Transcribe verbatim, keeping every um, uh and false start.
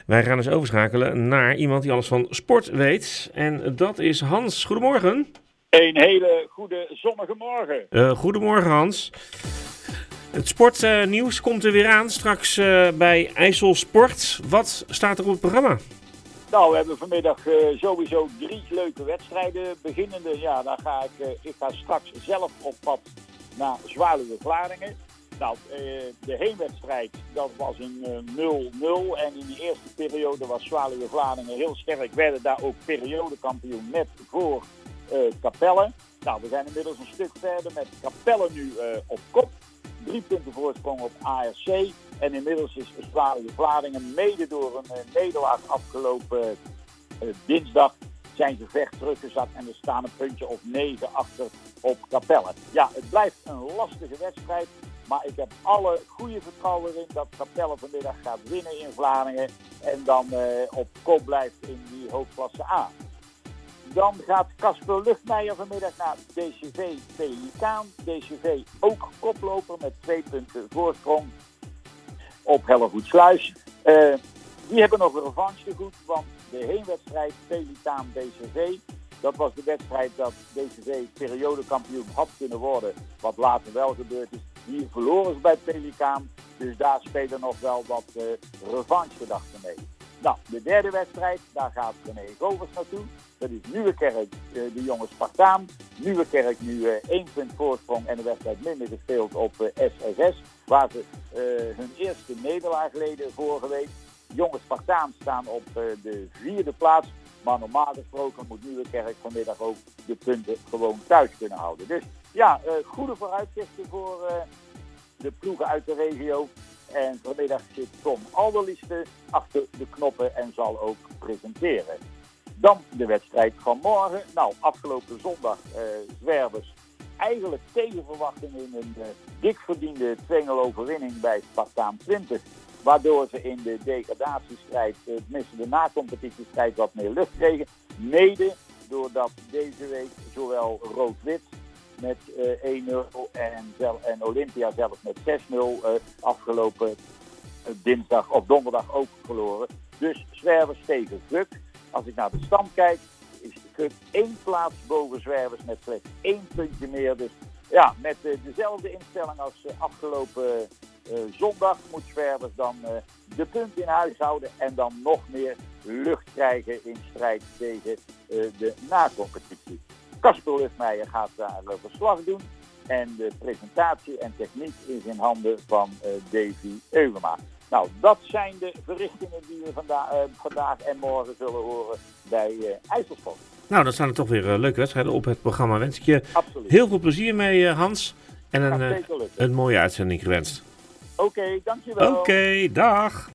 Wij gaan eens overschakelen naar iemand die alles van sport weet. En dat is Hans. Goedemorgen. Een hele goede zonnige morgen. Uh, goedemorgen Hans. Het sportnieuws uh, komt er weer aan straks uh, bij IJsselsport. Wat staat er op het programma? Nou, we hebben vanmiddag uh, sowieso drie leuke wedstrijden. Beginnende, ja, daar ga ik, uh, ik ga straks zelf op pad naar Zwaluwe-Vlaardingen. Nou, uh, de heenwedstrijd, dat was een uh, nul nul. En in die eerste periode was Zwaluwe-Vlaardingen heel sterk. Werden daar ook periodekampioen net voor uh, Capelle. Nou, we zijn inmiddels een stuk verder met Capelle nu uh, op kop. Drie punten voorsprong op A R C. En inmiddels is Zwaluwe-Vlaardingen mede door een uh, nederlaag afgelopen uh, dinsdag zijn ze ver teruggezakt en er staan een puntje of negen achter op Capelle. Ja, het blijft een lastige wedstrijd, maar ik heb alle goede vertrouwen erin dat Capelle vanmiddag gaat winnen in Vlaardingen en dan uh, op kop blijft in die hoofdklasse A. Dan gaat Casper Luchtmeijer vanmiddag naar D C V Pelikaan. D C V ook koploper met twee punten voorsprong op Hellevoetsluis. Uh, die hebben nog een revanche te goed, want de heenwedstrijd Pelikaan D C V, dat was de wedstrijd dat D C V periodekampioen had kunnen worden, wat later wel gebeurd is. Die verloren ze bij Pelikaan, dus daar spelen nog wel wat uh, revanche-gedachten mee. Nou, de derde wedstrijd, daar gaat René Govers naartoe. Dat is Nieuwekerk, uh, de jonge Spartaan. Nieuwekerk nu uh, één punt voorsprong en de wedstrijd minder gespeeld op uh, S S S. Waar ze uh, hun eerste nederlaag leden vorige week. Jonge Spartaan staan op uh, de vierde plaats. Maar normaal gesproken moet Nieuwekerk vanmiddag ook de punten gewoon thuis kunnen houden. Dus ja, uh, goede vooruitzichten voor uh, de ploegen uit de regio. En vanmiddag zit Tom Alderlieste achter de knoppen en zal ook presenteren. Dan de wedstrijd van morgen. Nou, afgelopen zondag uh, Zwervers eigenlijk tegen verwachting in een uh, dik verdiende twee nul overwinning bij Spartaan twintig. Waardoor ze in de degradatiestrijd, uh, tenminste de na-competitiestrijd, wat meer lucht kregen. Mede doordat deze week zowel Rood-Wit met uh, één nul en, en Olympia zelfs met zes nul uh, afgelopen uh, dinsdag of donderdag ook verloren. Dus Zwervers tegen Guk. Als ik naar de stand kijk, is Guk één plaats boven Zwervers met slechts één puntje meer. Dus ja, met uh, dezelfde instelling als uh, afgelopen uh, zondag moet Zwervers dan uh, de punt in huis houden en dan nog meer lucht krijgen in strijd tegen uh, de na-competitie. Casper Luchtmeijer gaat daar uh, verslag doen en de presentatie en techniek is in handen van uh, Davy Eulema. Nou, dat zijn de verrichtingen die we vanda- uh, vandaag en morgen zullen horen bij uh, IJsselsport. Nou, dan staan er toch weer uh, leuke wedstrijden op het programma. Wens ik je Absoluut. Heel veel plezier mee, uh, Hans. En een, uh, een mooie uitzending gewenst. Oké, okay, dankjewel. Oké, okay, dag.